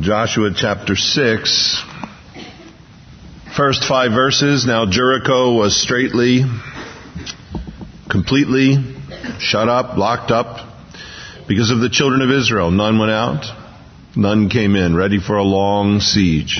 Joshua chapter 6, first 5 verses. Now Jericho was straightly, completely shut up, locked up because of the children of Israel. None went out, none came in, ready for a long siege.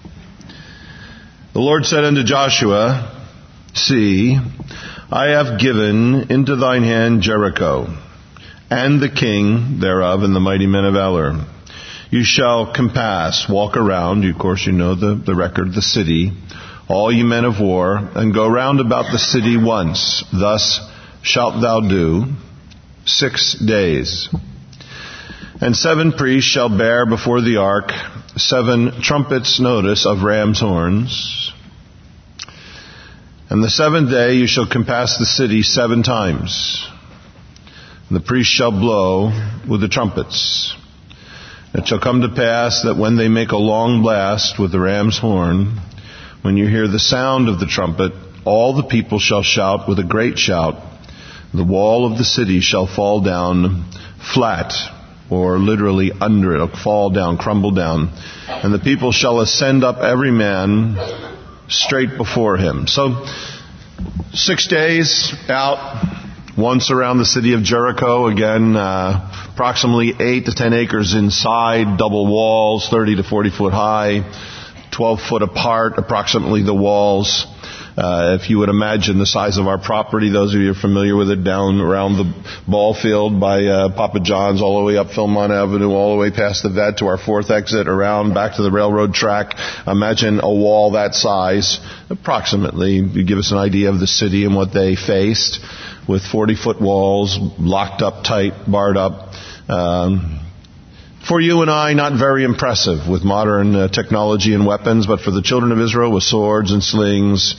The Lord said unto Joshua, See, I have given into thine hand Jericho, and the king thereof, and the mighty men of valor. You shall compass, walk around, of course you know the record, the city, all you men of war, and go round about the city once. Thus shalt thou do 6 days. And 7 priests shall bear before the ark 7 trumpets, notice, of ram's horns. And the 7th day you shall compass the city 7 times. And the priests shall blow with the trumpets. It shall come to pass that when they make a long blast with the ram's horn, when you hear the sound of the trumpet, all the people shall shout with a great shout. The wall of the city shall fall down flat, or literally under it. It'll fall down, crumble down. And the people shall ascend up every man straight before him. So 6 days out, once around the city of Jericho, again, approximately 8 to 10 acres inside, double walls, 30 to 40 foot high, 12 foot apart, approximately the walls. If you would imagine the size of our property, those of you who are familiar with it, down around the ball field by Papa John's, all the way up Philmont Avenue, all the way past the vet to our 4th exit, around back to the railroad track. Imagine a wall that size, approximately, to give us an idea of the city and what they faced, with 40-foot walls, locked up tight, barred up. For you and I, not very impressive with modern technology and weapons, but for the children of Israel with swords and slings,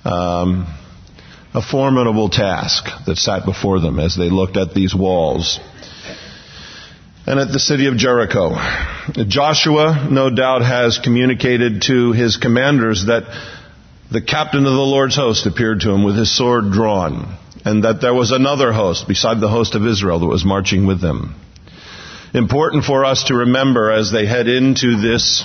a formidable task that sat before them as they looked at these walls. And at the city of Jericho, Joshua, no doubt, has communicated to his commanders that the captain of the Lord's host appeared to him with his sword drawn, and that there was another host beside the host of Israel that was marching with them. Important for us to remember as they head into this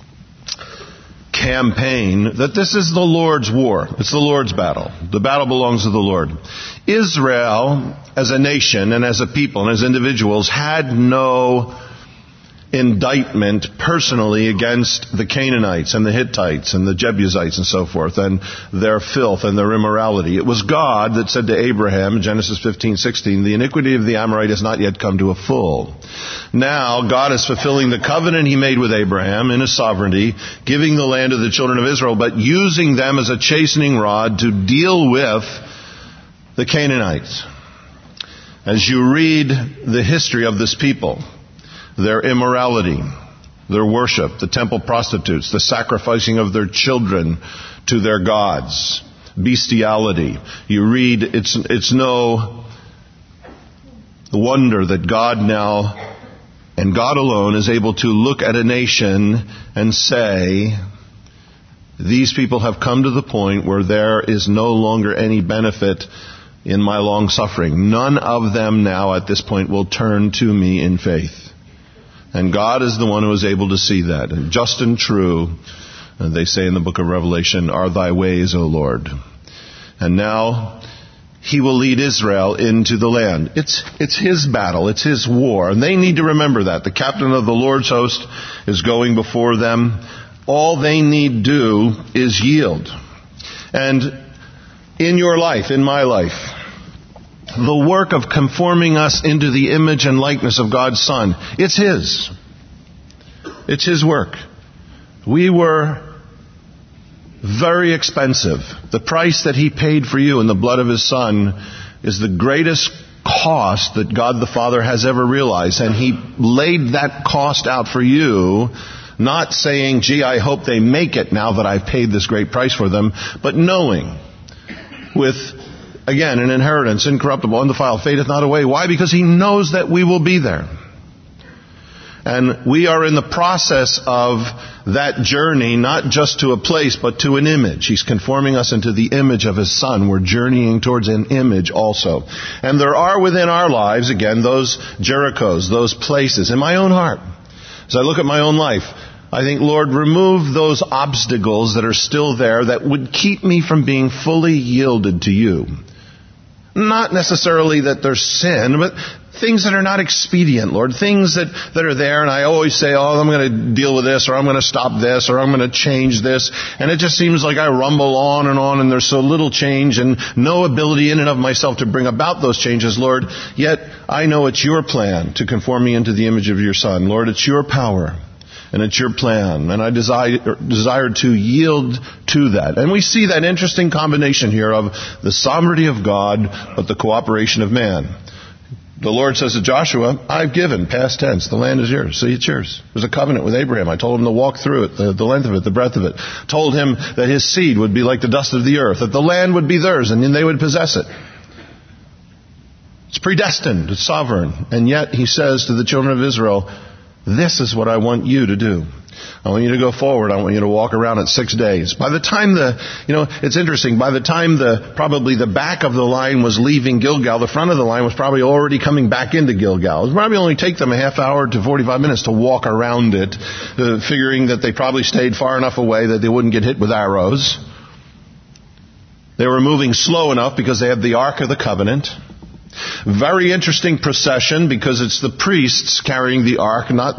campaign that this is the Lord's war. It's the Lord's battle. The battle belongs to the Lord. Israel, as a nation and as a people and as individuals, had no indictment personally against the Canaanites and the Hittites and the Jebusites and so forth, and their filth and their immorality. It was God that said to Abraham, Genesis 15:16, the iniquity of the Amorite has not yet come to a full. Now God is fulfilling the covenant he made with Abraham in his sovereignty, giving the land to the children of Israel, but using them as a chastening rod to deal with the Canaanites. As you read the history of this people, their immorality, their worship, the temple prostitutes, the sacrificing of their children to their gods, bestiality. You read, it's no wonder that God now, and God alone, is able to look at a nation and say, these people have come to the point where there is no longer any benefit in my long suffering. None of them now at this point will turn to me in faith. And God is the one who is able to see that. And just and true, they say in the book of Revelation, are thy ways, O Lord. And now he will lead Israel into the land. It's his battle. It's his war. And they need to remember that. The captain of the Lord's host is going before them. All they need do is yield. And in your life, in my life, the work of conforming us into the image and likeness of God's Son, it's His. It's His work. We were very expensive. The price that He paid for you in the blood of His Son is the greatest cost that God the Father has ever realized. And He laid that cost out for you, not saying, gee, I hope they make it now that I've paid this great price for them, but knowing with, again, an inheritance, incorruptible, undefiled, fadeth not away. Why? Because He knows that we will be there. And we are in the process of that journey, not just to a place, but to an image. He's conforming us into the image of His Son. We're journeying towards an image also. And there are within our lives, again, those Jerichos, those places, in my own heart, As I look at my own life, I think, Lord, remove those obstacles that are still there that would keep me from being fully yielded to you. Not necessarily that there's sin, but things that are not expedient, Lord. Things that are there, and I always say, I'm going to deal with this, or I'm going to stop this, or I'm going to change this. And it just seems like I rumble on, and there's so little change and no ability in and of myself to bring about those changes, Lord. Yet I know it's your plan to conform me into the image of your Son. Lord, it's your power. And it's your plan. And I desire to yield to that. And we see that interesting combination here of the sovereignty of God, but the cooperation of man. The Lord says to Joshua, I've given, past tense, the land is yours. See, it's yours. There's a covenant with Abraham. I told him to walk through it, the length of it, the breadth of it. Told him that his seed would be like the dust of the earth, that the land would be theirs, and then they would possess it. It's predestined. It's sovereign. And yet, he says to the children of Israel, this is what I want you to do. I want you to go forward. I want you to walk around it 6 days. By the time it's interesting, by the time probably the back of the line was leaving Gilgal, the front of the line was probably already coming back into Gilgal. It would probably only take them a half hour to 45 minutes to walk around it, figuring that they probably stayed far enough away that they wouldn't get hit with arrows. They were moving slow enough because they had the Ark of the Covenant. Very interesting procession because it's the priests carrying the ark, not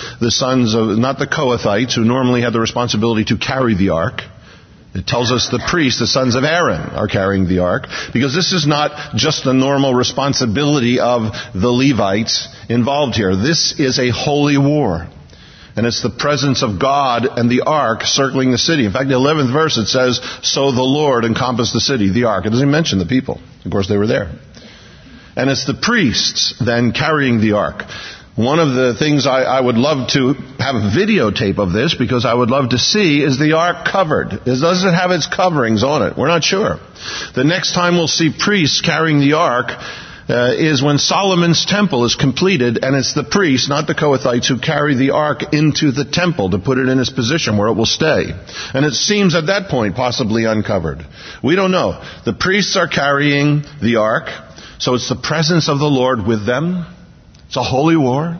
not the Kohathites who normally had the responsibility to carry the ark. It tells us the priests, the sons of Aaron, are carrying the ark because this is not just the normal responsibility of the Levites involved here. This is a holy war. And it's the presence of God and the ark circling the city. In fact, the 11th verse it says, so the Lord encompassed the city, the ark. It doesn't mention the people. Of course, they were there. And it's the priests then carrying the ark. One of the things I would love to have a videotape of this because I would love to see is the ark covered. Does it have its coverings on it? We're not sure. The next time we'll see priests carrying the ark is when Solomon's temple is completed, and it's the priests, not the Kohathites, who carry the ark into the temple to put it in its position where it will stay. And it seems at that point possibly uncovered. We don't know. The priests are carrying the ark. So it's the presence of the Lord with them. It's a holy war.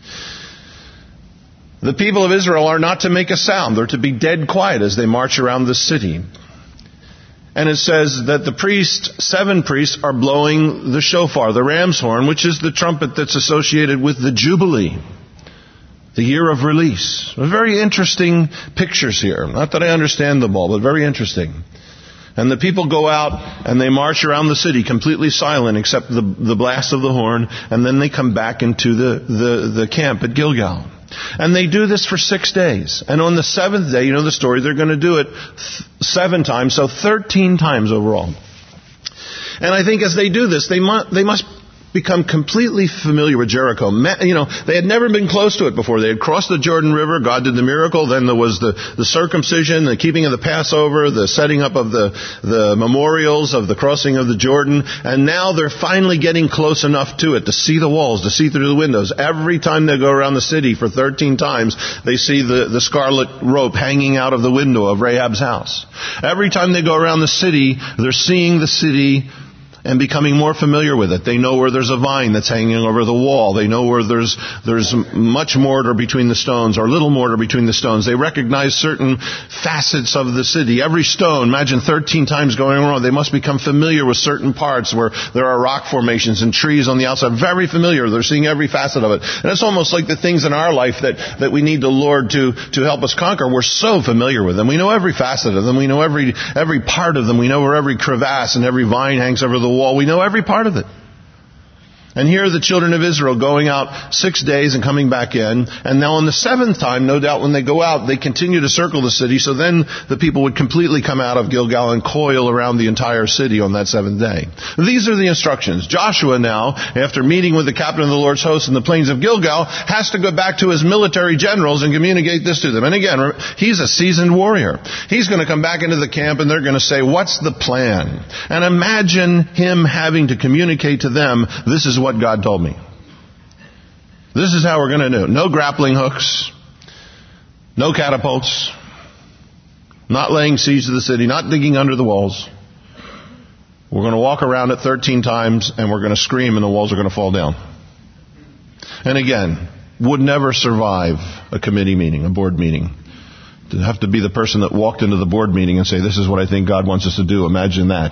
The people of Israel are not to make a sound. They're to be dead quiet as they march around the city. And it says that the 7 priests are blowing the shofar, the ram's horn, which is the trumpet that's associated with the Jubilee, the year of release. Very interesting pictures here. Not that I understand them all, but very interesting. And the people go out and they march around the city completely silent except the blast of the horn, and then they come back into the camp at Gilgal. And they do this for 6 days. And on the 7th day, you know the story, they're going to do it 7 times, so 13 times overall. And I think as they do this, they must become completely familiar with Jericho. They had never been close to it before. They had crossed the Jordan River. God did the miracle. Then there was the circumcision, the keeping of the Passover, the setting up of the memorials of the crossing of the Jordan. And now they're finally getting close enough to it to see the walls, to see through the windows. Every time they go around the city for 13 times, they see the scarlet rope hanging out of the window of Rahab's house. Every time they go around the city, they're seeing the city and becoming more familiar with it. They know where there's a vine that's hanging over the wall. They know where there's much mortar between the stones or little mortar between the stones. They recognize certain facets of the city. Every stone, imagine 13 times going around, they must become familiar with certain parts where there are rock formations and trees on the outside. Very familiar. They're seeing every facet of it. And it's almost like the things in our life that we need the Lord to help us conquer. We're so familiar with them. We know every facet of them. We know every part of them. We know where every crevasse and every vine hangs over the wall. We know every part of it. And here are the children of Israel going out 6 days and coming back in. And now on the 7th time, no doubt when they go out, they continue to circle the city. So then the people would completely come out of Gilgal and coil around the entire city on that 7th day. These are the instructions. Joshua now, after meeting with the captain of the Lord's host in the plains of Gilgal, has to go back to his military generals and communicate this to them. And again, he's a seasoned warrior. He's going to come back into the camp and they're going to say, what's the plan? And imagine him having to communicate to them, this is what God told me. This is how we're going to do it. No grappling hooks. No catapults. Not laying siege to the city. Not digging under the walls. We're going to walk around it 13 times and we're going to scream and the walls are going to fall down. And again, would never survive a committee meeting, a board meeting. To have to be the person that walked into the board meeting and say, this is what I think God wants us to do. Imagine that.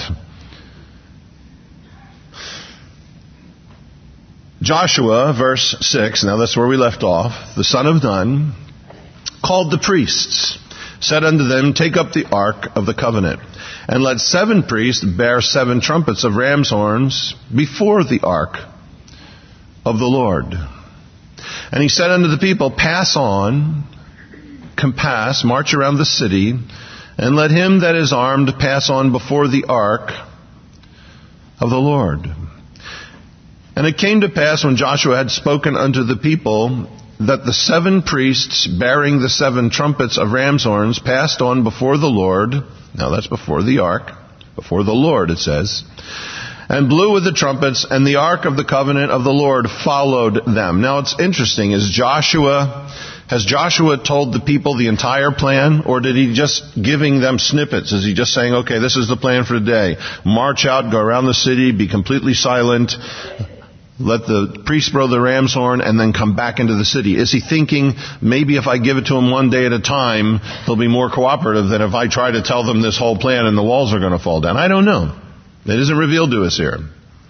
Joshua, verse 6, now that's where we left off, the son of Nun, called the priests, said unto them, take up the ark of the covenant, and let 7 priests bear 7 trumpets of ram's horns before the ark of the Lord. And he said unto the people, pass on, compass, march around the city, and let him that is armed pass on before the ark of the Lord. And it came to pass when Joshua had spoken unto the people that the 7 priests bearing the 7 trumpets of ram's horns passed on before the Lord. Now that's before the ark, before the Lord it says. And blew with the trumpets, and the ark of the covenant of the Lord followed them. Now it's interesting, has Joshua told the people the entire plan, or did he just giving them snippets? Is he just saying, okay, this is the plan for the day. March out, go around the city, be completely silent, let the priest blow the ram's horn, and then come back into the city? Is he thinking, maybe if I give it to him one day at a time, he'll be more cooperative than if I try to tell them this whole plan and the walls are going to fall down? I don't know. It isn't revealed to us here.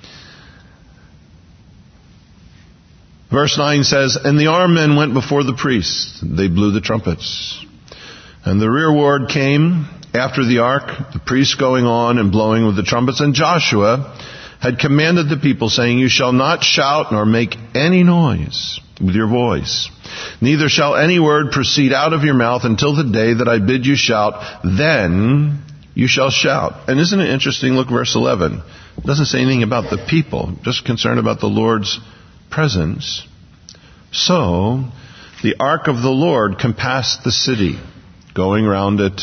Verse 9 says, and the armed men went before the priests. They blew the trumpets. And the rearward came after the ark, the priests going on and blowing with the trumpets. And Joshua had commanded the people, saying, you shall not shout nor make any noise with your voice. Neither shall any word proceed out of your mouth until the day that I bid you shout. Then you shall shout. And isn't it interesting? Look, verse 11. It doesn't say anything about the people, just concerned about the Lord's presence. So the ark of the Lord compassed the city, going round it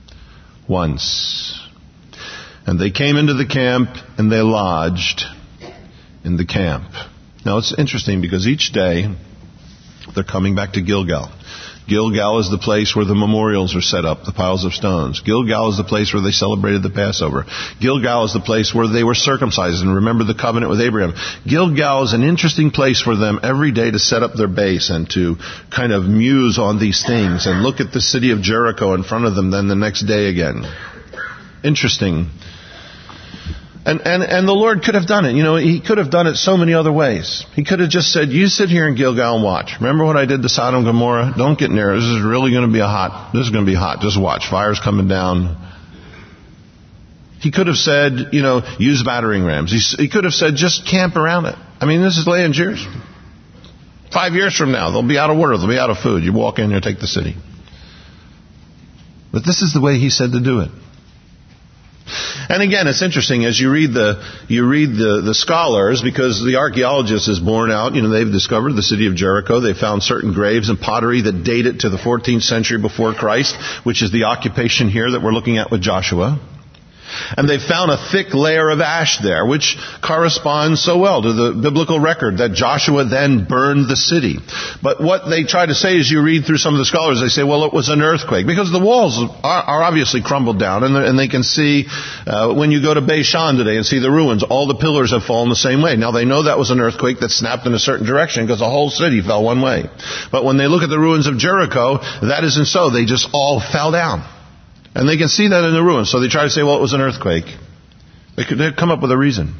once. And they came into the camp, and they lodged in the camp. Now it's interesting because each day they're coming back to Gilgal. Gilgal is the place where the memorials are set up, the piles of stones. Gilgal is the place where they celebrated the Passover. Gilgal is the place where they were circumcised and remembered the covenant with Abraham. Gilgal is an interesting place for them every day to set up their base and to kind of muse on these things and look at the city of Jericho in front of them then the next day again. Interesting. And the Lord could have done it. You know, He could have done it so many other ways. He could have just said, you sit here in Gilgal and watch. Remember what I did to Sodom and Gomorrah? Don't get near. This is really going to be hot. Just watch. Fire's coming down. He could have said, use battering rams. He could have said, just camp around it. I mean, this is land yours. 5 years from now, they'll be out of water. They'll be out of food. You walk in there, take the city. But this is the way He said to do it. And again, it's interesting as you read the scholars, because the archaeologist is borne out. They've discovered the city of Jericho. They found certain graves and pottery that date it to the 14th century before Christ, which is the occupation here that we're looking at with Joshua. And they found a thick layer of ash there, which corresponds so well to the biblical record that Joshua then burned the city. But what they try to say as you read through some of the scholars, they say, well, it was an earthquake. Because the walls are obviously crumbled down, and they can see, when you go to Beishan today and see the ruins, all the pillars have fallen the same way. Now they know that was an earthquake that snapped in a certain direction because the whole city fell one way. But when they look at the ruins of Jericho, that isn't so. They just all fell down. And they can see that in the ruins. So they try to say, well, it was an earthquake. They could come up with a reason.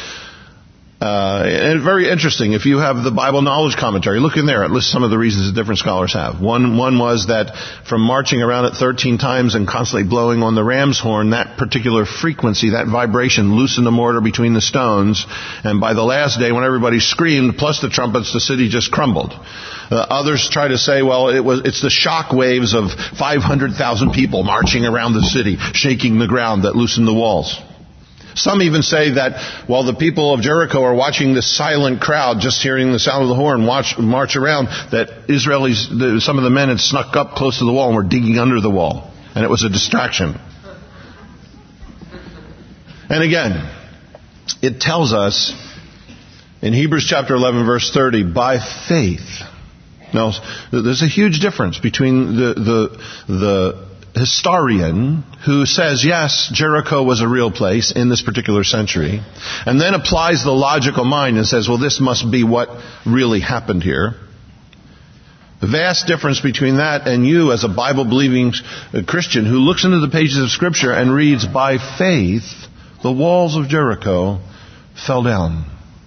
And very interesting. If you have the Bible Knowledge Commentary, look in there. It lists some of the reasons that different scholars have. One was that from marching around it 13 times and constantly blowing on the ram's horn, that particular frequency, that vibration loosened the mortar between the stones. And by the last day, when everybody screamed, plus the trumpets, the city just crumbled. Others try to say, well, it's the shock waves of 500,000 people marching around the city, shaking the ground that loosened the walls. Some even say that while the people of Jericho are watching this silent crowd, just hearing the sound of the horn march around, that Israelis, some of the men had snuck up close to the wall and were digging under the wall. And it was a distraction. And again, it tells us in Hebrews chapter 11, verse 30, by faith. Now, there's a huge difference between the historian who says, yes, Jericho was a real place in this particular century, and then applies the logical mind and says, well, this must be what really happened here. The vast difference between that and you as a Bible-believing Christian who looks into the pages of Scripture and reads, by faith, the walls of Jericho fell down.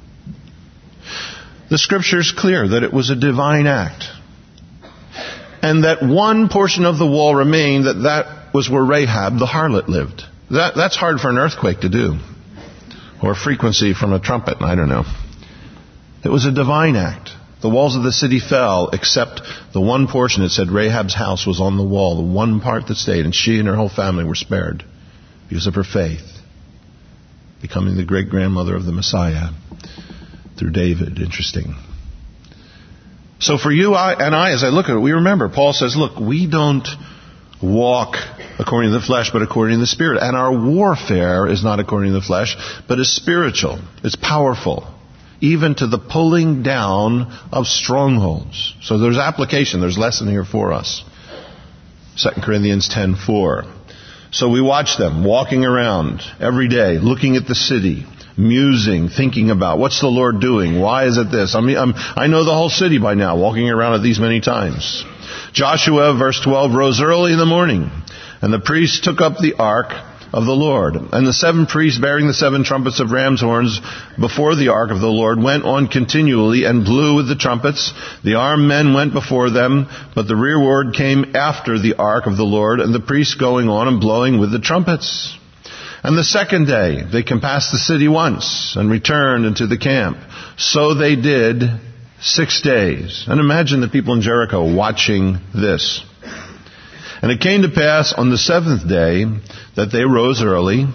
The Scripture is clear that it was a divine act. And that one portion of the wall remained, that was where Rahab the harlot lived. That's hard for an earthquake to do. Or frequency from a trumpet, I don't know. It was a divine act. The walls of the city fell, except the one portion that said Rahab's house was on the wall, the one part that stayed, and she and her whole family were spared because of her faith, becoming the great-grandmother of the Messiah through David. Interesting. So for you and I, as I look at it, we remember, Paul says, look, we don't walk according to the flesh, but according to the Spirit. And our warfare is not according to the flesh, but is spiritual. It's powerful, even to the pulling down of strongholds. So there's application, there's lesson here for us. 2 Corinthians 10:4. So we watch them walking around every day, looking at the city, musing, thinking about what's the Lord doing? Why is it this? I know the whole city by now, walking around it these many times. Joshua, verse 12, rose early in the morning, and the priests took up the ark of the Lord. And the 7 priests bearing the 7 trumpets of ram's horns before the ark of the Lord went on continually and blew with the trumpets. The armed men went before them, but the rearward came after the ark of the Lord, and the priests going on and blowing with the trumpets. And the second day they compassed the city once and returned into the camp. So they did 6 days. And imagine the people in Jericho watching this. And it came to pass on the 7th day that they rose early,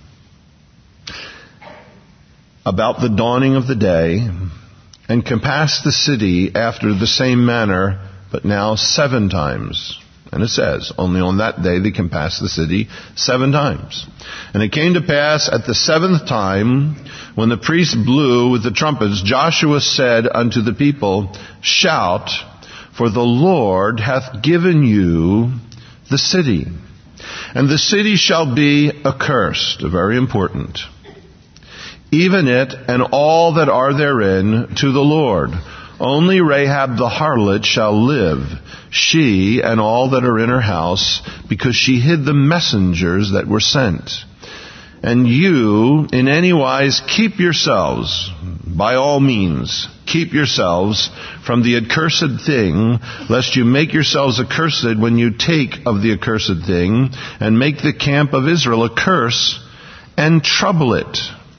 about the dawning of the day, and compassed the city after the same manner, but now 7 times. And it says, only on that day they compassed the city 7 times. And it came to pass at the 7th time, when the priests blew with the trumpets, Joshua said unto the people, shout, for the Lord hath given you the city. And the city shall be accursed, very important, even it and all that are therein to the Lord. Only Rahab the harlot shall live, she and all that are in her house, because she hid the messengers that were sent. And you, in any wise, keep yourselves, by all means, keep yourselves from the accursed thing, lest you make yourselves accursed when you take of the accursed thing, and make the camp of Israel a curse, and trouble it.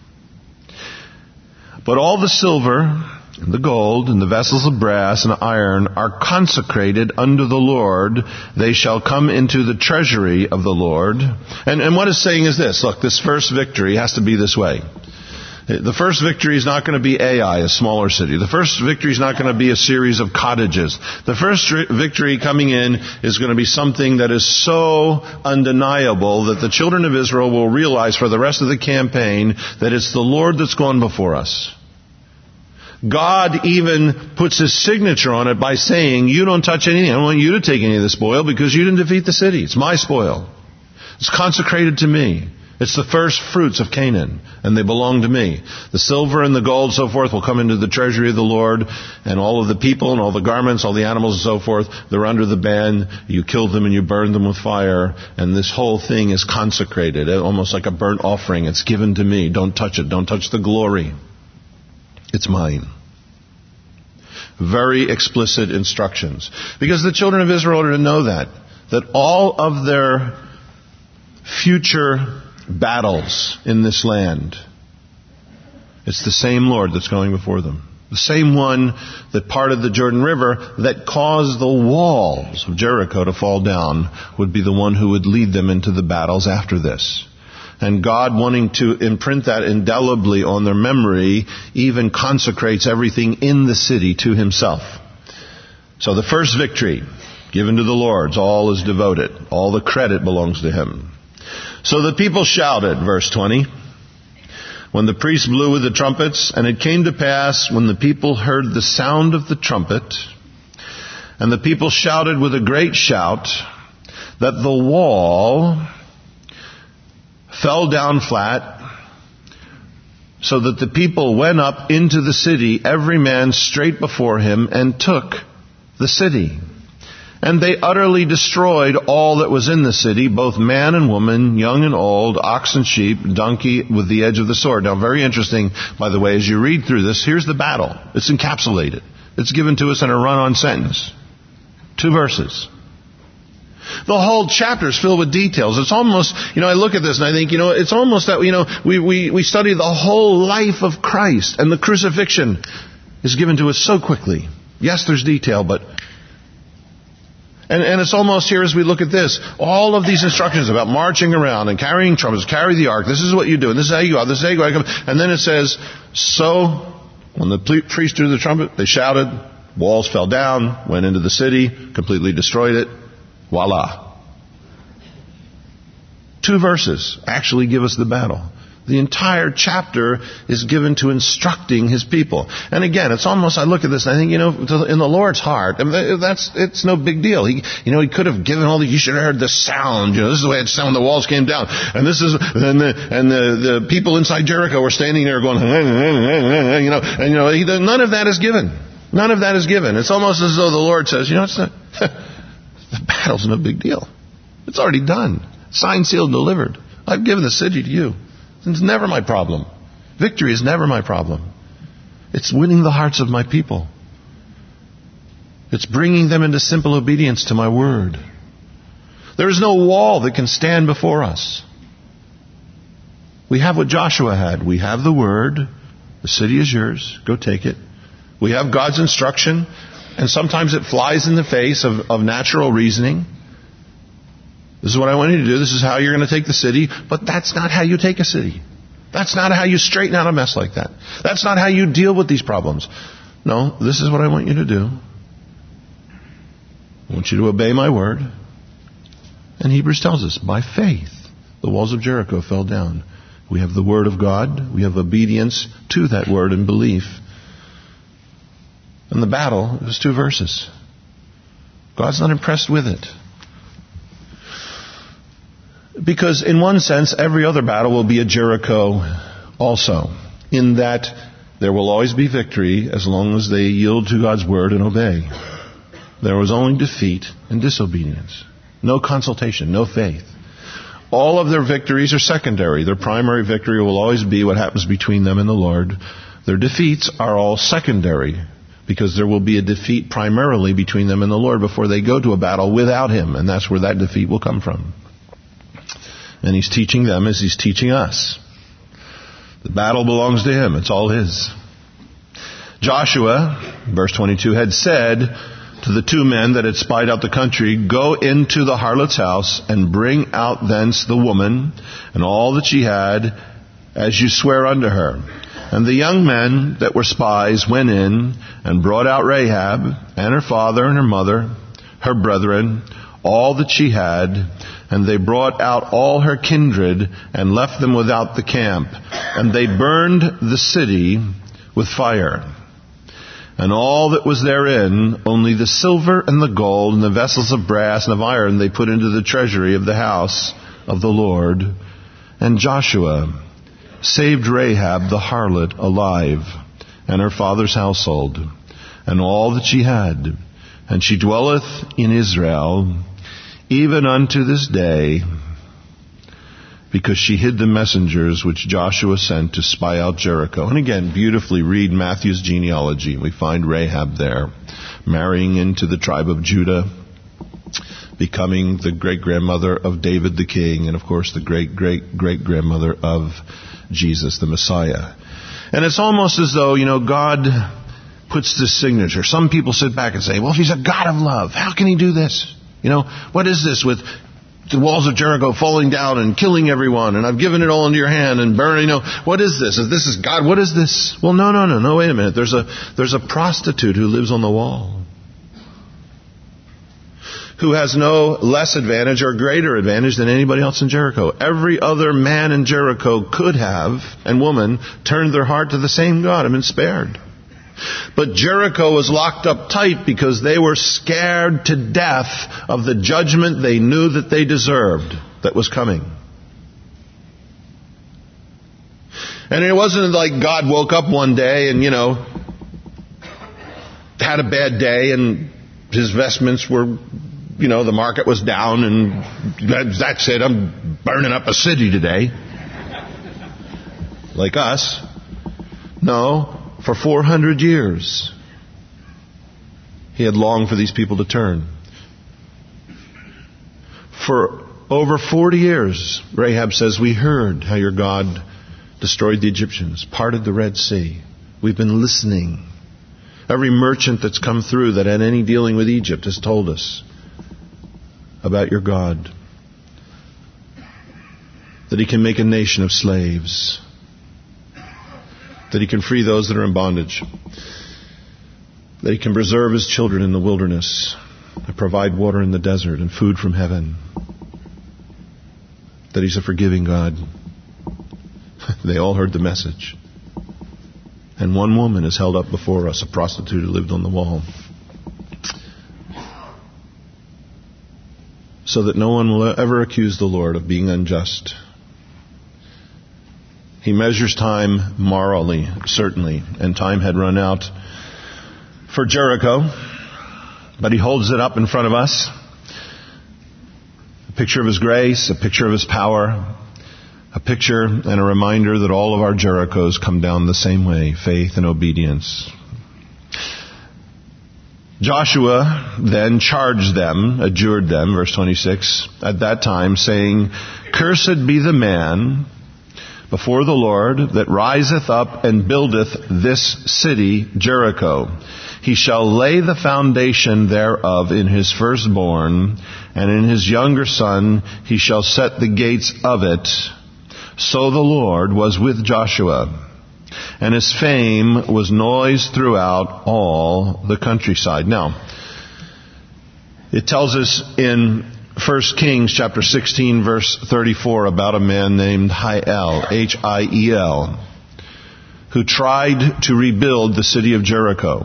But all the silver, and the gold, and the vessels of brass and iron are consecrated unto the Lord. They shall come into the treasury of the Lord. And what it's saying is this. Look, this first victory has to be this way. The first victory is not going to be Ai, a smaller city. The first victory is not going to be a series of cottages. The first victory coming in is going to be something that is so undeniable that the children of Israel will realize for the rest of the campaign that it's the Lord that's gone before us. God even puts His signature on it by saying, you don't touch anything. I don't want you to take any of the spoil because you didn't defeat the city. It's my spoil. It's consecrated to me. It's the first fruits of Canaan, and they belong to me. The silver and the gold, so forth, will come into the treasury of the Lord, and all of the people and all the garments, all the animals and so forth, they're under the ban. You kill them and you burn them with fire, and this whole thing is consecrated, almost like a burnt offering. It's given to me. Don't touch it. Don't touch the glory. It's mine. Very explicit instructions. Because the children of Israel are to know that all of their future battles in this land, it's the same Lord that's going before them. The same one that parted the Jordan River that caused the walls of Jericho to fall down would be the one who would lead them into the battles after this. And God, wanting to imprint that indelibly on their memory, even consecrates everything in the city to Himself. So the first victory given to the Lord, all is devoted. All the credit belongs to Him. So the people shouted, verse 20, when the priests blew with the trumpets, and it came to pass when the people heard the sound of the trumpet, and the people shouted with a great shout, that the wall fell down flat, so that the people went up into the city, every man straight before him, and took the city. And they utterly destroyed all that was in the city, both man and woman, young and old, ox and sheep, donkey with the edge of the sword. Now, very interesting, by the way, as you read through this, here's the battle. It's encapsulated. It's given to us in a run-on sentence. 2 verses. The whole chapter is filled with details. It's almost, I look at this and I think, it's almost that, we study the whole life of Christ, and the crucifixion is given to us so quickly. Yes, there's detail, but... And it's almost here as we look at this, all of these instructions about marching around and carrying trumpets, carry the ark, this is what you do, and this is how you go out, this is how you go out. And then it says, so when the priest drew the trumpet, they shouted, walls fell down, went into the city, completely destroyed it, voila. 2 verses actually give us the battle. The entire chapter is given to instructing His people. And again, it's almost, I look at this and I think, in the Lord's heart, it's no big deal. He could have given you should have heard the sound. This is the way it sounded when the walls came down. And the people inside Jericho were standing there going, none of that is given. None of that is given. It's almost as though the Lord says, the battle's no big deal. It's already done. Signed, sealed, and delivered. I've given the city to you. It's never my problem. Victory is never my problem. It's winning the hearts of my people. It's bringing them into simple obedience to my word. There is no wall that can stand before us. We have what Joshua had. We have the word. The city is yours. Go take it. We have God's instruction. And sometimes it flies in the face of natural reasoning. This is what I want you to do. This is how you're going to take the city. But that's not how you take a city. That's not how you straighten out a mess like that. That's not how you deal with these problems. No, this is what I want you to do. I want you to obey my word. And Hebrews tells us, by faith, the walls of Jericho fell down. We have the word of God. We have obedience to that word and belief. And the battle is 2 verses. God's not impressed with it. Because in one sense, every other battle will be a Jericho also, in that there will always be victory as long as they yield to God's word and obey. There was only defeat and disobedience. No consultation, no faith. All of their victories are secondary. Their primary victory will always be what happens between them and the Lord. Their defeats are all secondary, because there will be a defeat primarily between them and the Lord before they go to a battle without Him, and that's where that defeat will come from. And He's teaching them as He's teaching us. The battle belongs to Him. It's all His. Joshua, verse 22, had said to the 2 men that had spied out the country, go into the harlot's house and bring out thence the woman and all that she had, as you swear unto her. And the young men that were spies went in and brought out Rahab and her father and her mother, her brethren, all that she had, and they brought out all her kindred and left them without the camp. And they burned the city with fire. And all that was therein, only the silver and the gold and the vessels of brass and of iron, they put into the treasury of the house of the Lord. And Joshua saved Rahab the harlot alive, and her father's household, and all that she had. And she dwelleth in Israel, even unto this day, because she hid the messengers which Joshua sent to spy out Jericho. And again, beautifully read Matthew's genealogy. We find Rahab there, marrying into the tribe of Judah, becoming the great-grandmother of David the king, and of course the great-great-great-grandmother of Jesus, the Messiah. And it's almost as though, God puts this signature. Some people sit back and say, well, if He's a God of love, how can He do this? What is this with the walls of Jericho falling down and killing everyone, and I've given it all into your hand and burning? What is this? If this is God, what is this? Well, no, wait a minute. There's a prostitute who lives on the wall, who has no less advantage or greater advantage than anybody else in Jericho. Every other man in Jericho could have, and woman, turned their heart to the same God and been spared. But Jericho was locked up tight because they were scared to death of the judgment they knew that they deserved that was coming. And it wasn't like God woke up one day and, had a bad day and his vestments were, the market was down, and that's it, I'm burning up a city today. Like us. No, for 400 years, he had longed for these people to turn. For over 40 years, Rahab says, we heard how your God destroyed the Egyptians, parted the Red Sea. We've been listening. Every merchant that's come through that had any dealing with Egypt has told us about your God. That he can make a nation of slaves. That he can free those that are in bondage. That he can preserve his children in the wilderness. And provide water in the desert and food from heaven. That he's a forgiving God. They all heard the message. And one woman is held up before us, a prostitute who lived on the wall. So that no one will ever accuse the Lord of being unjust. He measures time morally, certainly, and time had run out for Jericho, but he holds it up in front of us. A picture of his grace, a picture of his power, a picture and a reminder that all of our Jerichos come down the same way, faith and obedience. Joshua then charged them, adjured them, verse 26, at that time, saying, Cursed be the man before the Lord that riseth up and buildeth this city, Jericho. He shall lay the foundation thereof in his firstborn, and in his younger son he shall set the gates of it. So the Lord was with Joshua, and his fame was noised throughout all the countryside. Now, it tells us in 1 Kings chapter 16 verse 34 about a man named Hiel, Hiel, who tried to rebuild the city of Jericho.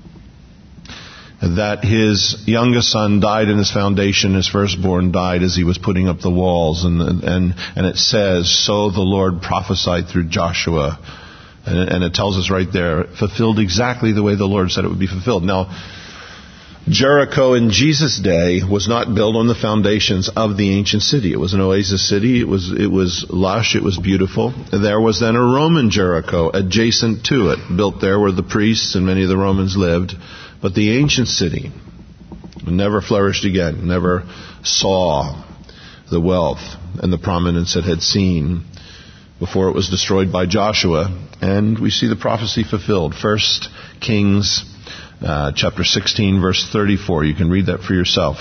That his youngest son died in his foundation, his firstborn died as he was putting up the walls, and it says, so the Lord prophesied through Joshua, and it tells us right there, fulfilled exactly the way the Lord said it would be fulfilled. Now, Jericho in Jesus' day was not built on the foundations of the ancient city. It was an oasis city. It was lush. It was beautiful. There was then a Roman Jericho adjacent to it, built there where the priests and many of the Romans lived. But the ancient city never flourished again, never saw the wealth and the prominence it had seen before it was destroyed by Joshua. And we see the prophecy fulfilled. 1 Kings chapter 16, verse 34. You can read that for yourself.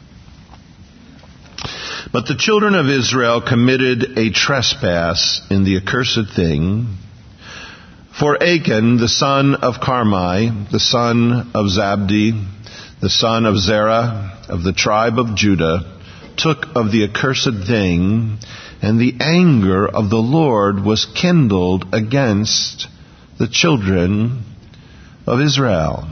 But the children of Israel committed a trespass in the accursed thing. For Achan, the son of Carmi, the son of Zabdi, the son of Zerah, of the tribe of Judah, took of the accursed thing, and the anger of the Lord was kindled against the children of Israel.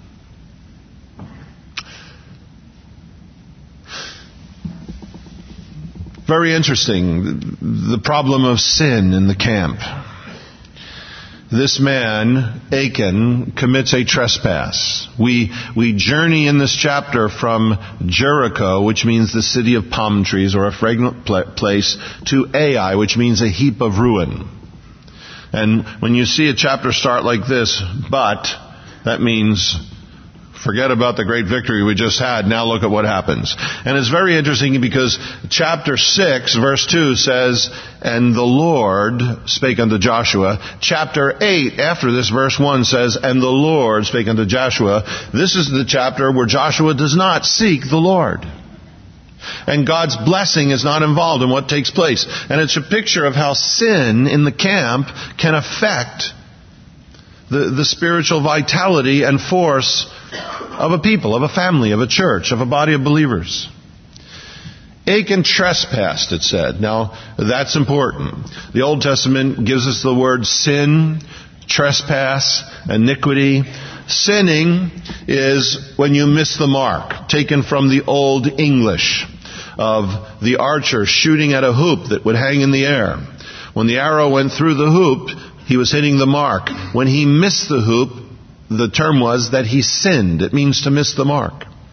Very interesting, the problem of sin in the camp. This man, Achan, commits a trespass. We journey in this chapter from Jericho, which means the city of palm trees or a fragrant place, to Ai, which means a heap of ruin. And when you see a chapter start like this, but, that means forget about the great victory we just had. Now look at what happens. And it's very interesting because chapter 6, verse 2 says, and the Lord spake unto Joshua. Chapter 8, after this, verse 1 says, and the Lord spake unto Joshua. This is the chapter where Joshua does not seek the Lord. And God's blessing is not involved in what takes place. And it's a picture of how sin in the camp can affect the spiritual vitality and force of a people, of a family, of a church, of a body of believers. Achan trespassed, it said. Now, that's important. The Old Testament gives us the word sin, trespass, iniquity. Sinning is when you miss the mark, taken from the Old English of the archer shooting at a hoop that would hang in the air. When the arrow went through the hoop, he was hitting the mark. When he missed the hoop, the term was that he sinned. It means to miss the mark.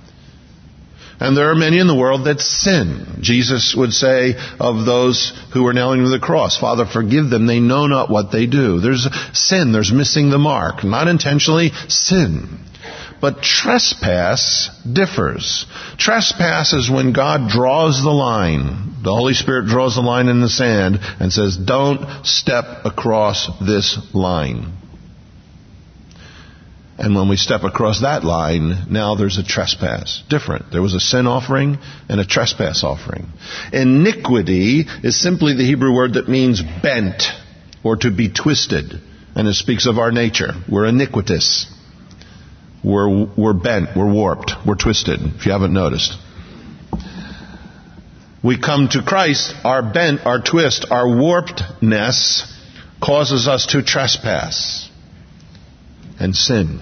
And there are many in the world that sin. Jesus would say of those who were nailing to the cross, Father, forgive them, they know not what they do. There's sin, there's missing the mark. Not intentionally, sin. But trespass differs. Trespass is when God draws the line. The Holy Spirit draws the line in the sand and says, don't step across this line. And when we step across that line, now there's a trespass. Different. There was a sin offering and a trespass offering. Iniquity is simply the Hebrew word that means bent or to be twisted. And it speaks of our nature. We're iniquitous. We're bent. We're warped. We're twisted, if you haven't noticed. We come to Christ, our bent, our twist, our warpedness causes us to trespass and sin.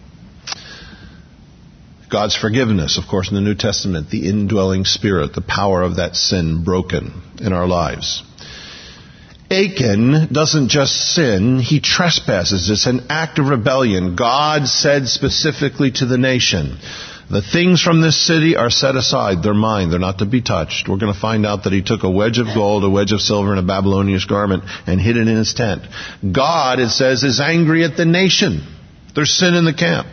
God's forgiveness, of course, in the New Testament, the indwelling Spirit, the power of that sin broken in our lives. Achan doesn't just sin, he trespasses. It's an act of rebellion. God said specifically to the nation, the things from this city are set aside. They're mine. They're not to be touched. We're going to find out that he took a wedge of gold, a wedge of silver, and a Babylonian garment and hid it in his tent. God, it says, is angry at the nation. There's sin in the camp.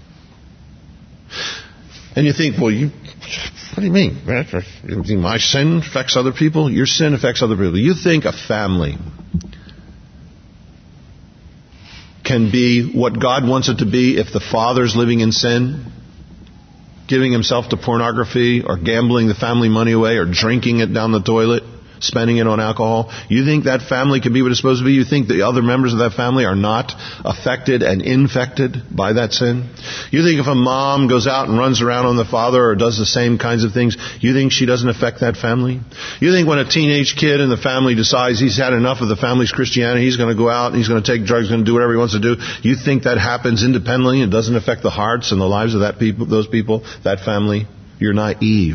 And you think, well, what do you mean? You think my sin affects other people? Your sin affects other people. You think a family can be what God wants it to be if the father's living in sin, giving himself to pornography, or gambling the family money away, or drinking it down the toilet, spending it on alcohol? You think that family can be what it's supposed to be? You think the other members of that family are not affected and infected by that sin? You think if a mom goes out and runs around on the father or does the same kinds of things, you think she doesn't affect that family? You think when a teenage kid in the family decides he's had enough of the family's Christianity, he's going to go out and he's going to take drugs, going to do whatever he wants to do, you think that happens independently and doesn't affect the hearts and the lives of those people, that family? You're naive.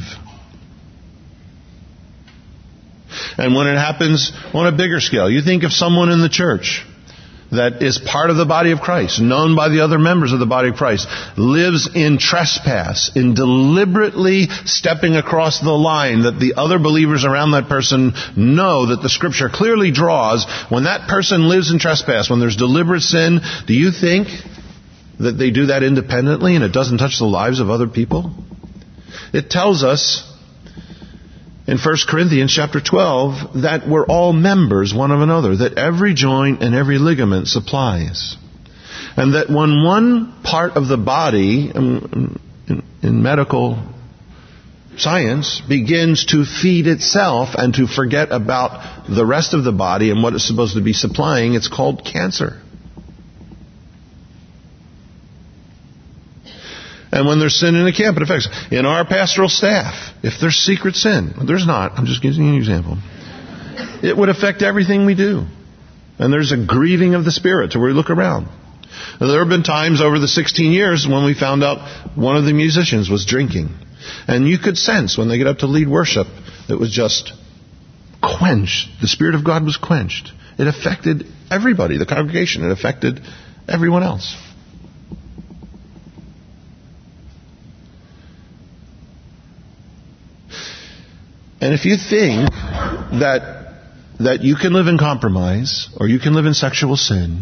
And when it happens on a bigger scale, you think of someone in the church that is part of the body of Christ, known by the other members of the body of Christ, lives in trespass, in deliberately stepping across the line that the other believers around that person know that the Scripture clearly draws. When that person lives in trespass, when there's deliberate sin, do you think that they do that independently and it doesn't touch the lives of other people? It tells us in 1 Corinthians chapter 12, that we're all members one of another, that every joint and every ligament supplies. And that when one part of the body, in medical science, begins to feed itself and to forget about the rest of the body and what it's supposed to be supplying, it's called cancer. And when there's sin in the camp, it affects. In our pastoral staff, if there's secret sin, there's not, I'm just giving you an example, it would affect everything we do. And there's a grieving of the Spirit to where we look around. Now, there have been times over the 16 years when we found out one of the musicians was drinking. And you could sense when they get up to lead worship, it was just quenched. The Spirit of God was quenched. It affected everybody, the congregation. It affected everyone else. And if you think that you can live in compromise or you can live in sexual sin,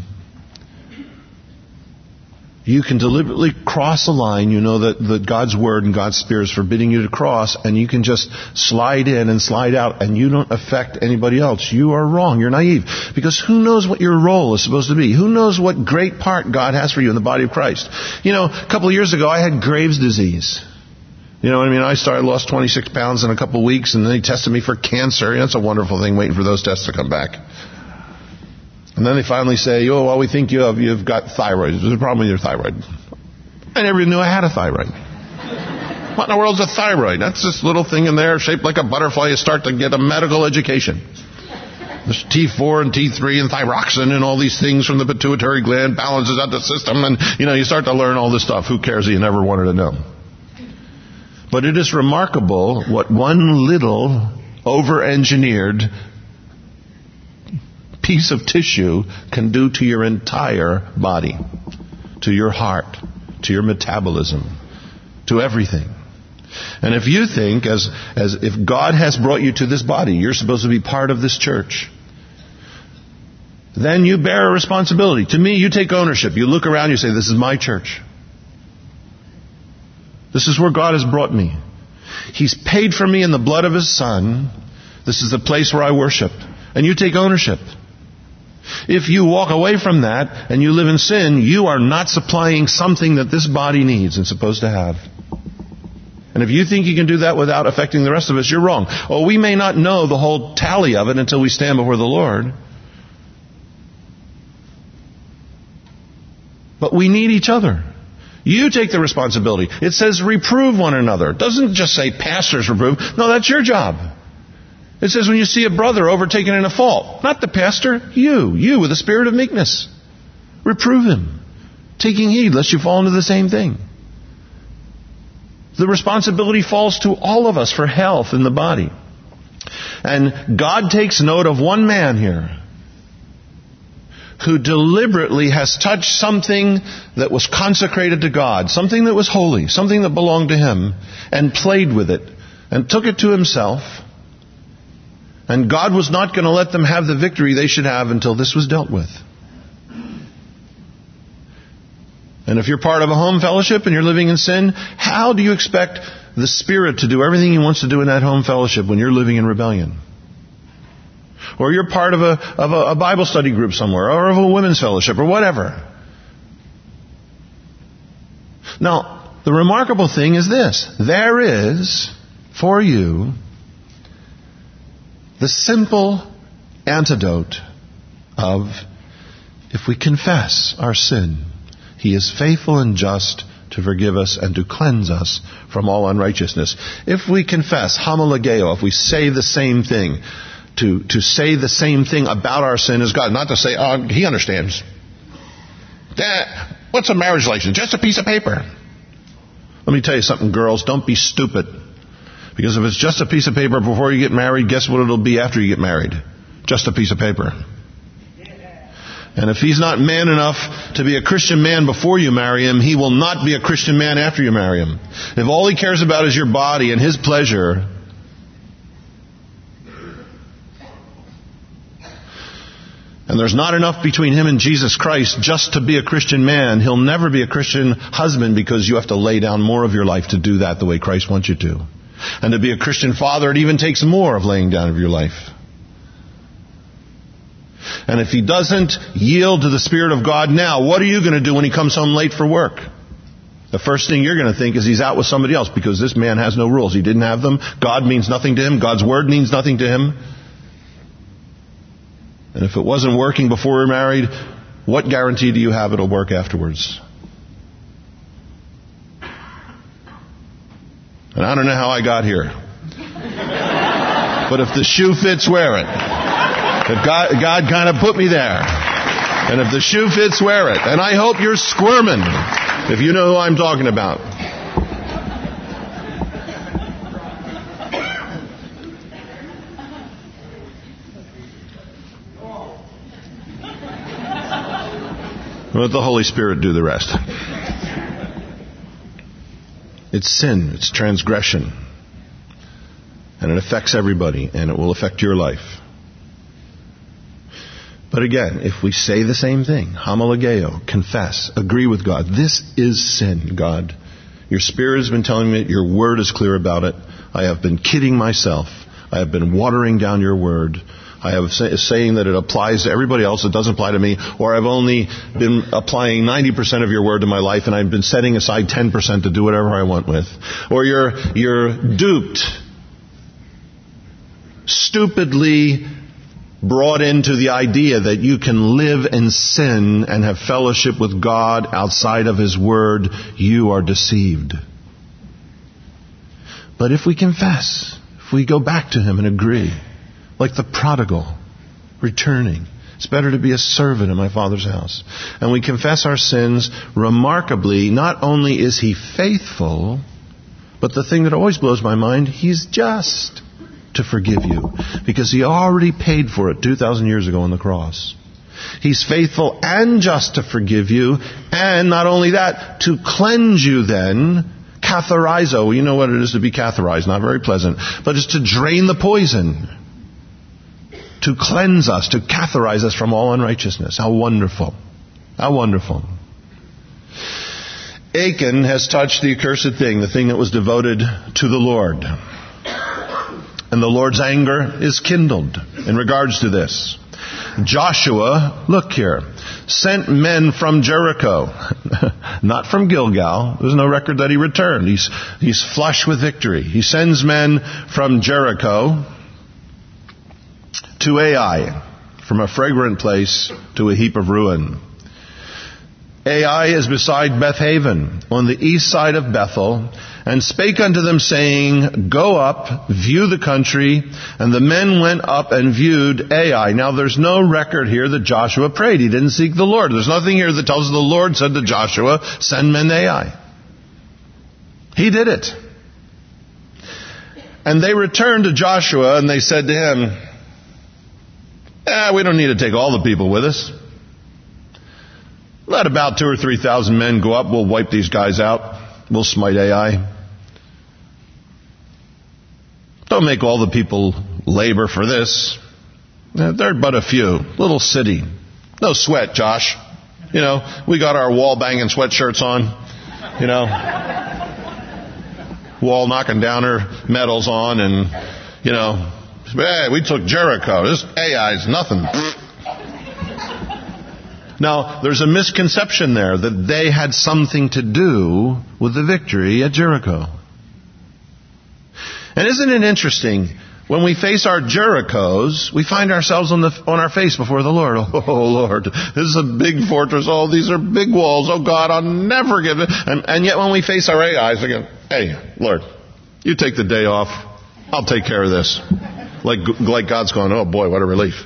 you can deliberately cross a line, you know that God's Word and God's Spirit is forbidding you to cross, and you can just slide in and slide out and you don't affect anybody else. You are wrong. You're naive. Because who knows what your role is supposed to be? Who knows what great part God has for you in the body of Christ? You know, a couple of years ago I had Graves' disease. You know what I mean? I lost 26 pounds in a couple of weeks, and then they tested me for cancer. That's a wonderful thing, waiting for those tests to come back. And then they finally say, oh, well, we think you've got thyroid. There's a problem with your thyroid. I never even knew I had a thyroid. What in the world's a thyroid? That's this little thing in there shaped like a butterfly. You start to get a medical education. There's T4 and T3 and thyroxine and all these things from the pituitary gland balances out the system. And, you start to learn all this stuff. Who cares that you never wanted to know? But it is remarkable what one little over-engineered piece of tissue can do to your entire body, to your heart, to your metabolism, to everything. And if you think, as if God has brought you to this body, you're supposed to be part of this church, then you bear a responsibility. To me, you take ownership. You look around, you say, this is my church. This is where God has brought me. He's paid for me in the blood of His Son. This is the place where I worship. And you take ownership. If you walk away from that and you live in sin, you are not supplying something that this body needs and supposed to have. And if you think you can do that without affecting the rest of us, you're wrong. Oh, we may not know the whole tally of it until we stand before the Lord. But we need each other. You take the responsibility. It says reprove one another. It doesn't just say pastors reprove. No, that's your job. It says when you see a brother overtaken in a fault, not the pastor, you with a spirit of meekness. Reprove him, taking heed lest you fall into the same thing. The responsibility falls to all of us for health in the body. And God takes note of one man here who deliberately has touched something that was consecrated to God, something that was holy, something that belonged to Him, and played with it, and took it to himself. And God was not going to let them have the victory they should have until this was dealt with. And if you're part of a home fellowship and you're living in sin, how do you expect the Spirit to do everything He wants to do in that home fellowship when you're living in rebellion? Or you're part of a Bible study group somewhere, or of a women's fellowship, or whatever. Now, the remarkable thing is this. There is, for you, the simple antidote of, if we confess our sin, He is faithful and just to forgive us and to cleanse us from all unrighteousness. If we confess, homologeo, if we say the same thing, to say the same thing about our sin as God, not to say, oh, He understands. What's a marriage license? Just a piece of paper. Let me tell you something, girls, don't be stupid. Because if it's just a piece of paper before you get married, guess what it'll be after you get married? Just a piece of paper. And if he's not man enough to be a Christian man before you marry him, he will not be a Christian man after you marry him. If all he cares about is your body and his pleasure, and there's not enough between him and Jesus Christ just to be a Christian man, he'll never be a Christian husband because you have to lay down more of your life to do that the way Christ wants you to. And to be a Christian father, it even takes more of laying down of your life. And if he doesn't yield to the Spirit of God now, what are you going to do when he comes home late for work? The first thing you're going to think is he's out with somebody else because this man has no rules. He didn't have them. God means nothing to him. God's Word means nothing to him. And if it wasn't working before we were married, what guarantee do you have it'll work afterwards? And I don't know how I got here. But if the shoe fits, wear it. If God kind of put me there. And if the shoe fits, wear it. And I hope you're squirming, if you know who I'm talking about. Let the Holy Spirit do the rest. It's sin. It's transgression. And it affects everybody. And it will affect your life. But again, if we say the same thing, homologeo, confess, agree with God. This is sin, God. Your Spirit has been telling me it. Your Word is clear about it. I have been kidding myself. I have been watering down your Word. I have saying that it applies to everybody else. It doesn't apply to me. Or I've only been applying 90% of your Word to my life, and I've been setting aside 10% to do whatever I want with. Or you're duped, stupidly brought into the idea that you can live in sin and have fellowship with God outside of His Word. You are deceived. But if we confess, if we go back to Him and agree, like the prodigal returning, it's better to be a servant in my Father's house. And we confess our sins. Remarkably, not only is He faithful, but the thing that always blows my mind, He's just to forgive you. Because He already paid for it 2,000 years ago on the cross. He's faithful and just to forgive you. And not only that, to cleanse you then, katharizo. You know what it is to be catharized. Not very pleasant. But it's to drain the poison. To cleanse us, to catharize us from all unrighteousness. How wonderful. How wonderful. Achan has touched the accursed thing, the thing that was devoted to the Lord. And the Lord's anger is kindled in regards to this. Joshua, look here, sent men from Jericho, not from Gilgal. There's no record that he returned. He's flush with victory. He sends men from Jericho to Ai, from a fragrant place to a heap of ruin. Ai is beside Bethaven, on the east side of Bethel, and spake unto them, saying, Go up, view the country. And the men went up and viewed Ai. Now there's no record here that Joshua prayed. He didn't seek the Lord. There's nothing here that tells us the Lord said to Joshua, send men to Ai. He did it. And they returned to Joshua, and they said to him, we don't need to take all the people with us. Let about 2,000 or 3,000 men go up. We'll wipe these guys out. We'll smite Ai. Don't make all the people labor for this. They're but a few. Little city. No sweat, Josh. You know, we got our wall banging sweatshirts on. You know, wall knocking down her medals on, and you know, hey, we took Jericho. This Ai's nothing. Now, there's a misconception there that they had something to do with the victory at Jericho. And isn't it interesting? When we face our Jerichos, we find ourselves on our face before the Lord. Oh, Lord, this is a big fortress. Oh, these are big walls. Oh, God, I'll never give it. And yet when we face our Ai's, we go, hey, Lord, you take the day off. I'll take care of this. Like God's going, oh, boy, what a relief.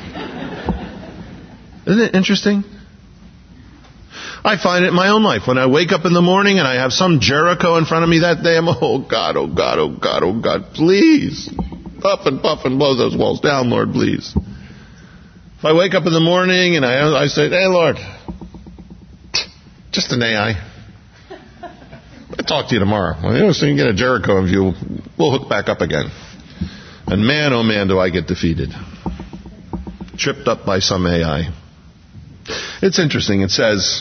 Isn't it interesting? I find it in my own life. When I wake up in the morning and I have some Jericho in front of me that day, I'm, oh God, oh God, oh God, oh God, please. Up and puff and blow those walls down, Lord, please. If I wake up in the morning and I say, hey, Lord, just an Ai. I'll talk to you tomorrow. Well, so you can get a Jericho in view. We'll hook back up again. And man, oh man, do I get defeated. Tripped up by some Ai. It's interesting. It says,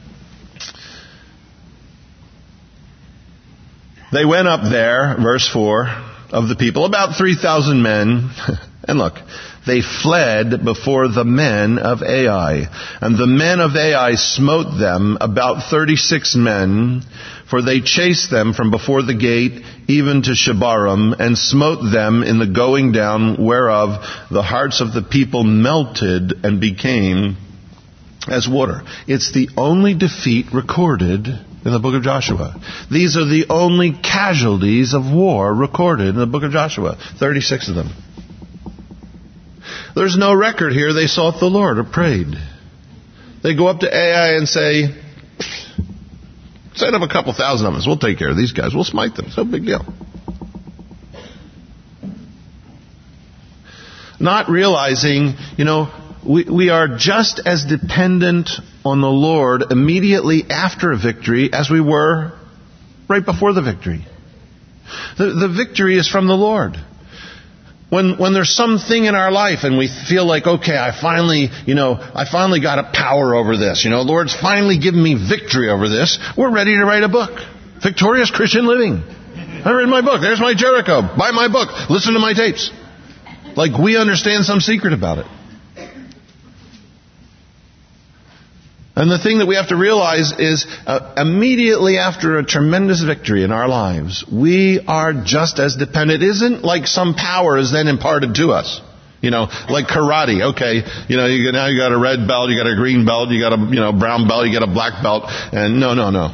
they went up there, verse 4, of the people, about 3,000 men. And look, they fled before the men of Ai. And the men of Ai smote them, about 36 men, for they chased them from before the gate, even to Shebarim, and smote them in the going down, whereof the hearts of the people melted and became as water. It's the only defeat recorded in the book of Joshua. These are the only casualties of war recorded in the book of Joshua. 36 of them. There's no record here they sought the Lord or prayed. They go up to Ai and say, send up a couple thousand of us. We'll take care of these guys. We'll smite them. It's no big deal. Not realizing, we are just as dependent on the Lord immediately after a victory as we were right before the victory. The victory is from the Lord. When there's something in our life and we feel like, okay, I finally got a power over this. Lord's finally given me victory over this. We're ready to write a book. Victorious Christian Living. I read my book. There's my Jericho. Buy my book. Listen to my tapes. Like we understand some secret about it. And the thing that we have to realize is immediately after a tremendous victory in our lives, we are just as dependent. It isn't like some power is then imparted to us. Like karate. Okay, now you got a red belt, you got a green belt, you got a brown belt, you got a black belt. And no.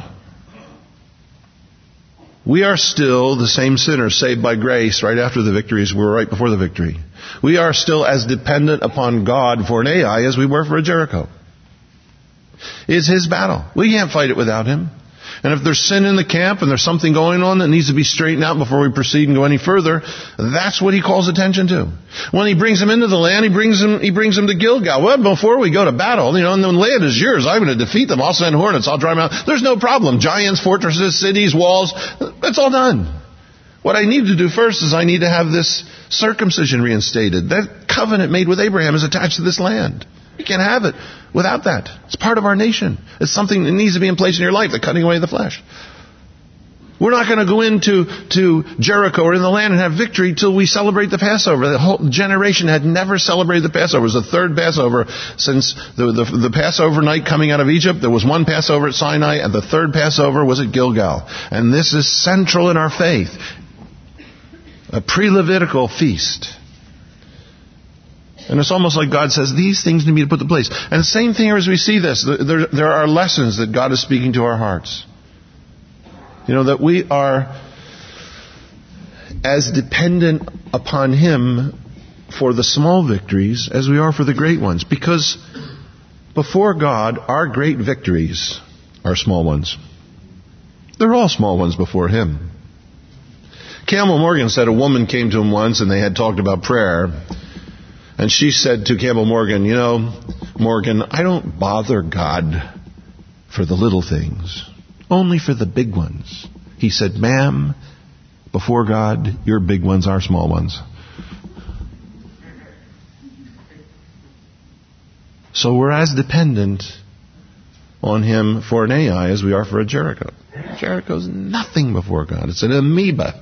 We are still the same sinners saved by grace right after the victory as we were right before the victory. We are still as dependent upon God for an Ai as we were for a Jericho. It's His battle. We can't fight it without Him. And if there's sin in the camp and there's something going on that needs to be straightened out before we proceed and go any further, that's what he calls attention to. When he brings them into the land, he brings them to Gilgal. Well, before we go to battle, and the land is yours. I'm going to defeat them. I'll send hornets. I'll drive them out. There's no problem. Giants, fortresses, cities, walls. That's all done. What I need to do first is I need to have this circumcision reinstated. That covenant made with Abraham is attached to this land. You can't have it without that. It's part of our nation. It's something that needs to be in place in your life, the cutting away of the flesh. We're not going to go into Jericho or in the land and have victory till we celebrate the Passover. The whole generation had never celebrated the Passover. It was the third Passover since the Passover night coming out of Egypt. There was one Passover at Sinai, and the third Passover was at Gilgal. And this is central in our faith. A pre-Levitical feast. And it's almost like God says, these things need to be put in place. And the same thing here as we see this. There are lessons that God is speaking to our hearts. That we are as dependent upon Him for the small victories as we are for the great ones. Because before God, our great victories are small ones. They're all small ones before Him. Campbell Morgan said a woman came to him once and they had talked about prayer. And she said to Campbell Morgan, Morgan, I don't bother God for the little things, only for the big ones. He said, ma'am, before God, your big ones are small ones. So we're as dependent on Him for an Ai as we are for a Jericho. Jericho's nothing before God. It's an amoeba.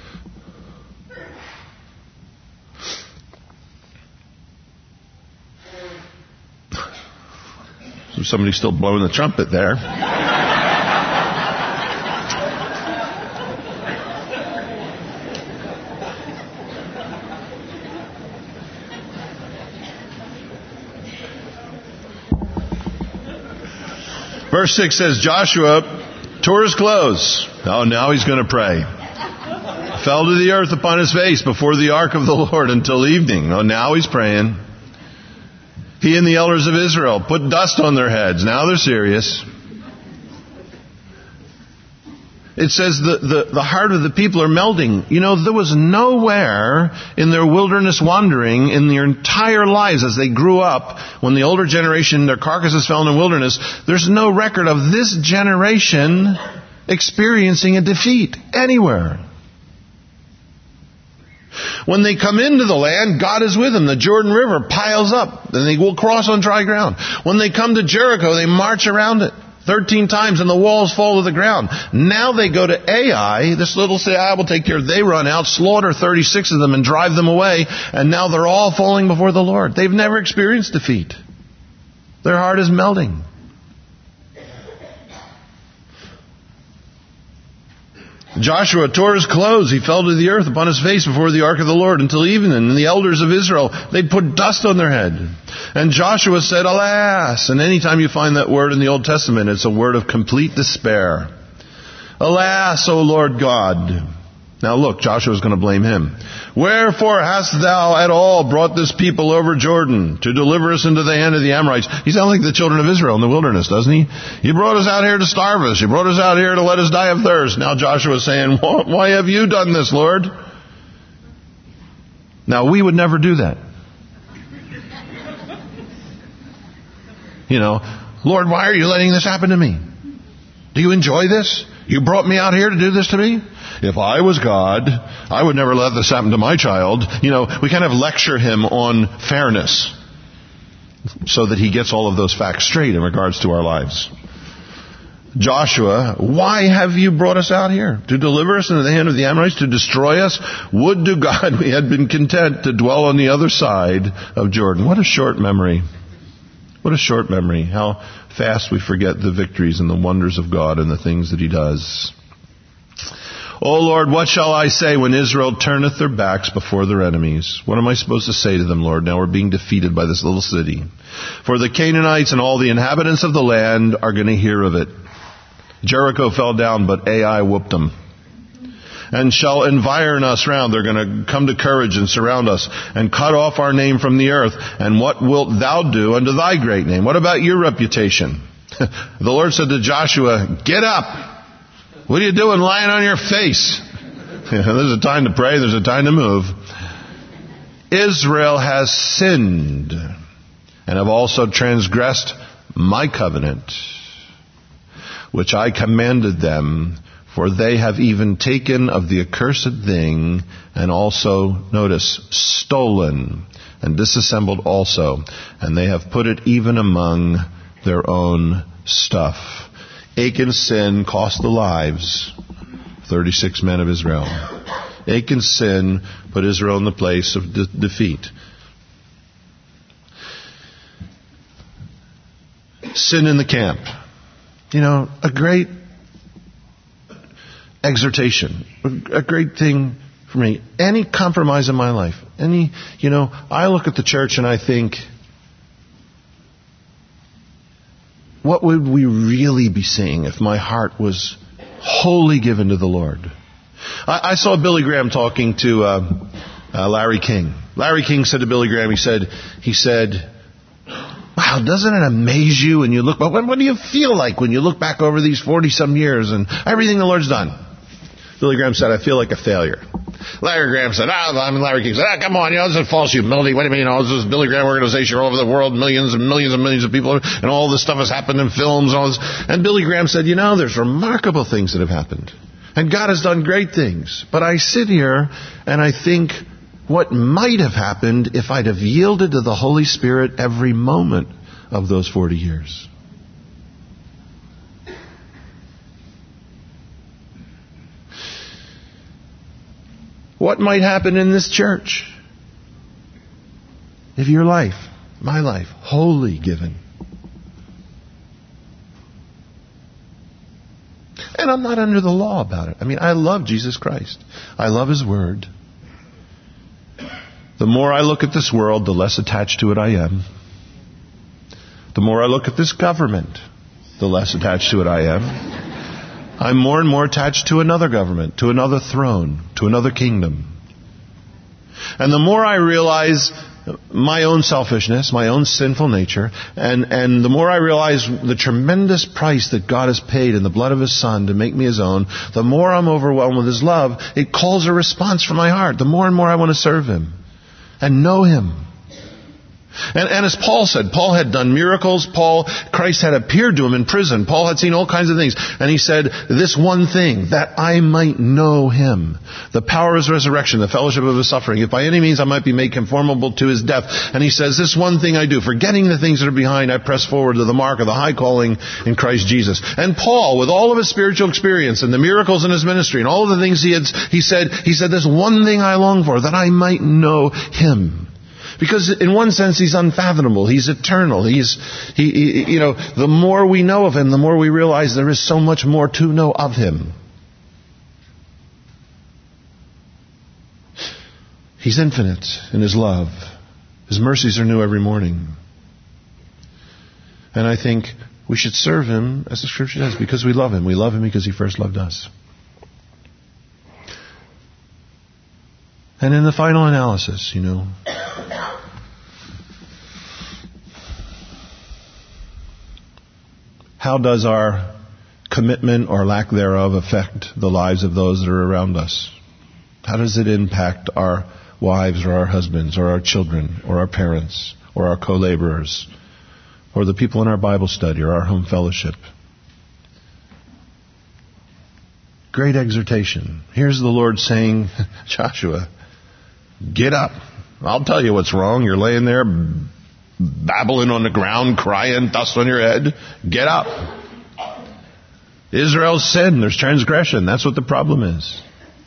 Somebody's still blowing the trumpet there. Verse 6 says, Joshua tore his clothes. Oh, now he's going to pray. Fell to the earth upon his face before the ark of the Lord until evening. Oh, now he's praying. He and the elders of Israel put dust on their heads. Now they're serious. It says the heart of the people are melting. There was nowhere in their wilderness wandering in their entire lives as they grew up, when the older generation, their carcasses fell in the wilderness, there's no record of this generation experiencing a defeat anywhere. When they come into the land, God is with them. The Jordan River piles up, and they will cross on dry ground. When they come to Jericho, they march around it 13 times, and the walls fall to the ground. Now they go to Ai, this little city, I will take care. They run out, slaughter 36 of them, and drive them away, and now they're all falling before the Lord. They've never experienced defeat. Their heart is melting. Joshua tore his clothes. He fell to the earth upon his face before the ark of the Lord until evening. And the elders of Israel, they put dust on their head. And Joshua said, alas. And anytime you find that word in the Old Testament, it's a word of complete despair. Alas, O Lord God. Now look, Joshua's going to blame him. Wherefore hast thou at all brought this people over Jordan to deliver us into the hand of the Amorites? He sounds like the children of Israel in the wilderness, doesn't he? You brought us out here to starve us. You brought us out here to let us die of thirst. Now Joshua's saying, why have you done this, Lord? Now we would never do that. Lord, why are you letting this happen to me? Do you enjoy this? You brought me out here to do this to me? If I was God, I would never let this happen to my child. We kind of lecture him on fairness so that he gets all of those facts straight in regards to our lives. Joshua, why have you brought us out here? To deliver us into the hand of the Amorites, to destroy us? Would to God we had been content to dwell on the other side of Jordan. What a short memory. What a short memory. How fast we forget the victories and the wonders of God and the things that He does. O Lord, what shall I say when Israel turneth their backs before their enemies? What am I supposed to say to them, Lord? Now we're being defeated by this little city. For the Canaanites and all the inhabitants of the land are going to hear of it. Jericho fell down, but Ai whooped them. And shall environ us round. They're going to come to courage and surround us and cut off our name from the earth. And what wilt thou do unto thy great name? What about your reputation? The Lord said to Joshua, get up. What are you doing lying on your face? There's a time to pray, there's a time to move. Israel has sinned and have also transgressed my covenant, which I commanded them, for they have even taken of the accursed thing, and also, notice, stolen and disassembled also, and they have put it even among their own stuff. Achan's sin cost the lives of 36 men of Israel. Achan's sin put Israel in the place of defeat. Sin in the camp. A great exhortation, a great thing for me. Any compromise in my life, I look at the church and I think, what would we really be saying if my heart was wholly given to the Lord? I saw Billy Graham talking to Larry King. Larry King said to Billy Graham, he said, wow, doesn't it amaze you when you look back? What do you feel like when you look back over these 40-some years and everything the Lord's done? Billy Graham said, I feel like a failure. Larry King said, come on, this is false humility. What do you mean? This is Billy Graham organization all over the world, millions and millions and millions of people, and all this stuff has happened in films and all this. And Billy Graham said, there's remarkable things that have happened. And God has done great things. But I sit here and I think, what might have happened if I'd have yielded to the Holy Spirit every moment of those 40 years? What might happen in this church if your life, my life, wholly given? And I'm not under the law about it. I love Jesus Christ. I love His Word. The more I look at this world, the less attached to it I am. The more I look at this government, the less attached to it I am. I'm more and more attached to another government, to another throne, to another kingdom. And the more I realize my own selfishness, my own sinful nature, and the more I realize the tremendous price that God has paid in the blood of His Son to make me His own, the more I'm overwhelmed with His love. It calls a response from my heart. The more and more I want to serve Him and know Him. And as Paul said, Paul had done miracles. Christ had appeared to him in prison. Paul had seen all kinds of things. And he said, this one thing, that I might know Him, the power of His resurrection, the fellowship of His suffering, if by any means I might be made conformable to His death. And he says, this one thing I do, forgetting the things that are behind, I press forward to the mark of the high calling in Christ Jesus. And Paul, with all of his spiritual experience and the miracles in his ministry and all of the things he said, there's one thing I long for, that I might know Him. Because in one sense, He's unfathomable. He's eternal. The more we know of Him, the more we realize there is so much more to know of Him. He's infinite in His love. His mercies are new every morning. And I think we should serve Him, as the Scripture says, because we love Him. We love Him because He first loved us. And in the final analysis, how does our commitment or lack thereof affect the lives of those that are around us? How does it impact our wives or our husbands or our children or our parents or our co-laborers or the people in our Bible study or our home fellowship? Great exhortation. Here's the Lord saying, Joshua, get up. I'll tell you what's wrong. You're laying there babbling on the ground, crying, dust on your head. Get up. Israel's sin. There's transgression. That's what the problem is.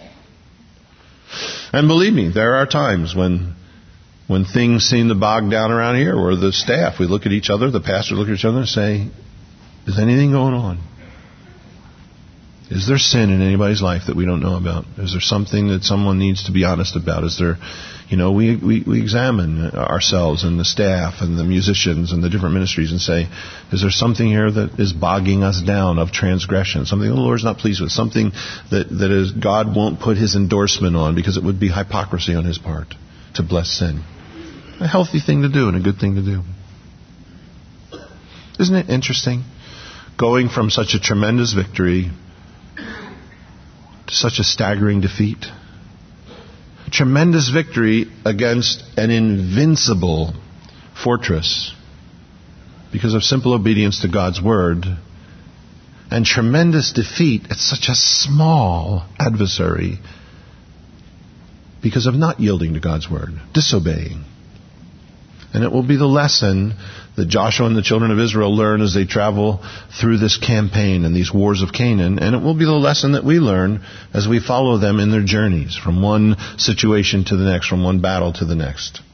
And believe me, there are times when things seem to bog down around here, where the staff, we look at each other, the pastor look at each other and say, is anything going on? Is there sin in anybody's life that we don't know about? Is there something that someone needs to be honest about? Is there, we examine ourselves and the staff and the musicians and the different ministries and say, is there something here that is bogging us down of transgression? Something the Lord's not pleased with? Something that is God won't put His endorsement on because it would be hypocrisy on His part to bless sin? A healthy thing to do and a good thing to do. Isn't it interesting? Going from such a tremendous victory to such a staggering defeat. Tremendous victory against an invincible fortress because of simple obedience to God's word, and tremendous defeat at such a small adversary because of not yielding to God's word, disobeying. And it will be the lesson that Joshua and the children of Israel learn as they travel through this campaign and these wars of Canaan. And it will be the lesson that we learn as we follow them in their journeys from one situation to the next, from one battle to the next.